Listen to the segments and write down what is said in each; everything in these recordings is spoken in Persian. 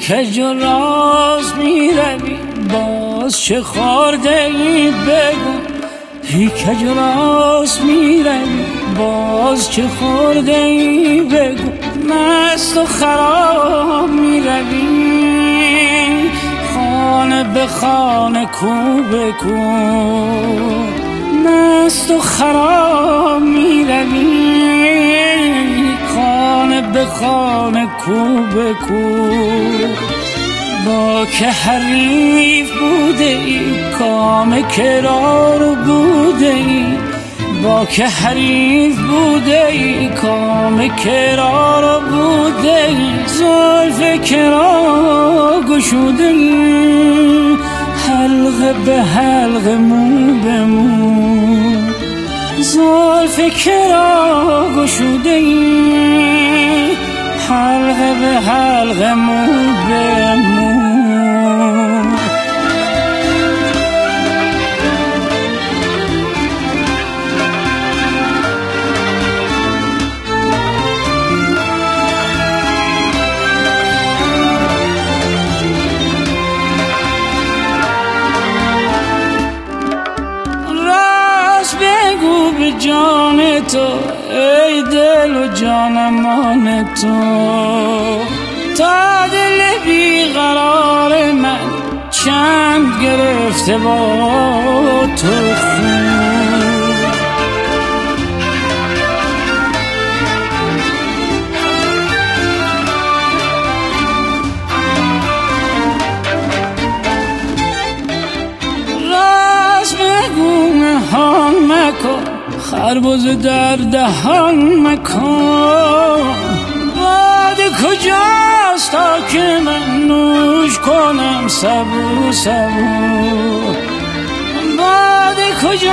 کج و راست میروی باز چه خورده ای بگو، هی کج و راست میروی باز چه خورده ای بگو، مست و خراب میروی خانه به خانه کو به کو، مست و خراب میروی خانه به خانه کو به کو، با که حریف بوده ای کام کرار بوده ای، با که حریف بوده ای کام کرار بوده ای، زلف کرا گشوده ای حلقه به حلقه مو به مو، زلف کرا گشوده ای حلقه به حلقه مو به مو. بگو به جان تو ای دل و جانمان تو، تا دل بیقرار من چند گرفته با تو خون، راست بگو نهان مکن خربز در دهان مکن، باده کجاست تا که من نوش کنم سبو سبو، باده کجاست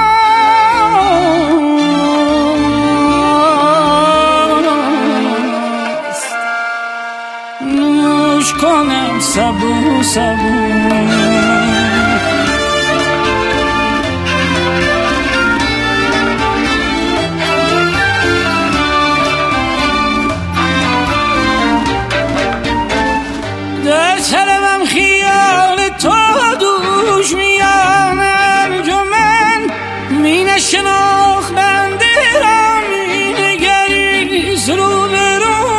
نوش کنم سبو سبو. در طلبم خیال تو دوش میان انجمن، می نشناخت بنده را می نگریست رو به رو،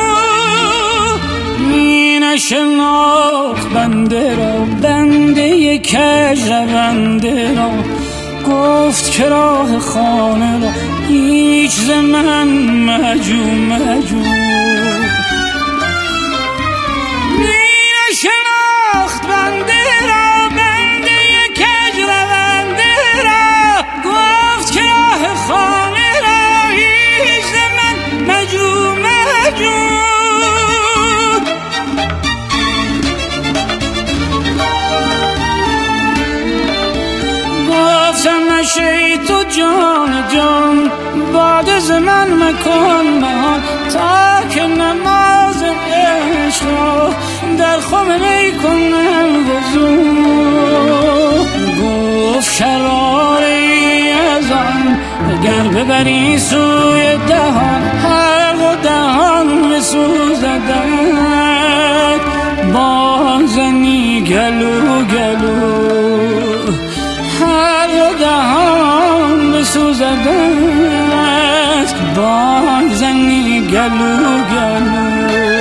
می نشناخت بنده را بنده کج بنده را، گفت که راه خانه را هیچ ز من مجو مجو، شناخت بنده را بنده کج بنده را، گفت که راه خانه را هیچ ز من مجو مجو، گفتم نشی تو جان جان باد ز من مکن نهان، تا که نماز عشق را در خم می کنم وضو، گفت شراری از آن اگر ببری سوی دهان، حلق و دهان بسوزدت بازنی گلو گلو، حلق و دهان بسوزدت بازنی گلو گلو،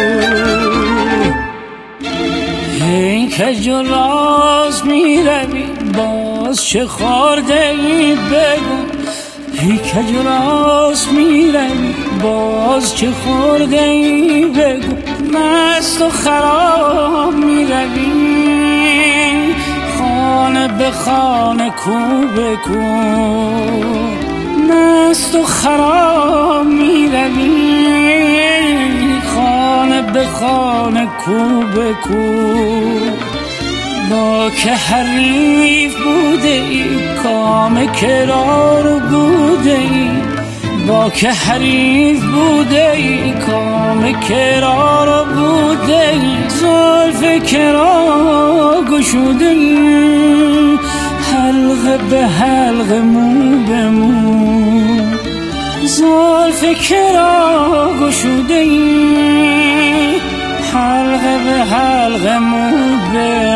ای کج و راست میروی باز چه خورده ای بگو، ای کج و راست میروی باز چه خورده ای بگو، مست و خراب میروی خانه به خانه کو به کو، مست و خراب میروی خانه به خانه کو به کو، با که حریف بوده ای کام کرار بوده ای، با که حریف بوده ای کام کرار بوده ای، زلف کرا گشوده ای حلقه به حلقه مو به مو، زلف کرا گشوده ای حلقه به حلقه مو به